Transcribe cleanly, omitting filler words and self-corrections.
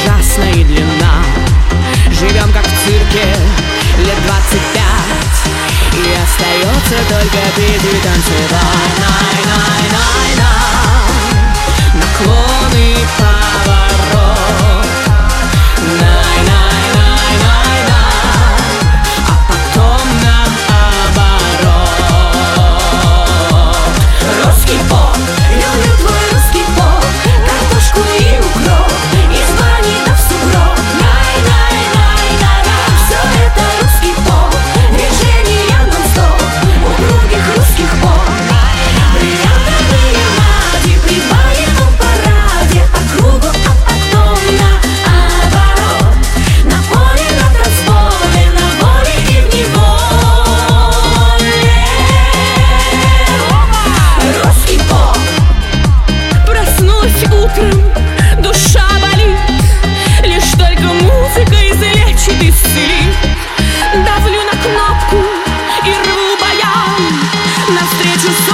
ужасна и длинна. Живем как в цирке лет 25, и остается только петь и танцевать. Най-най-най-най-най, наклон и поворот. Най-най-най-най-най, а потом наоборот. Русский поп, люблю твой русский поп, картошку и укроп, из бани до в сугроб. Най-най-най-най-най, все это русский поп, движения нон-стоп, упругих русских поп. Бриллиантовые нати при военном параде, по кругу, а потом наоборот. На поле, на танцполе, на воле и в неволе. Русский поп. Проснулась утром, душа болит, лишь только музыка излечит, исцелит. Давлю на кнопку и рву баян навстречу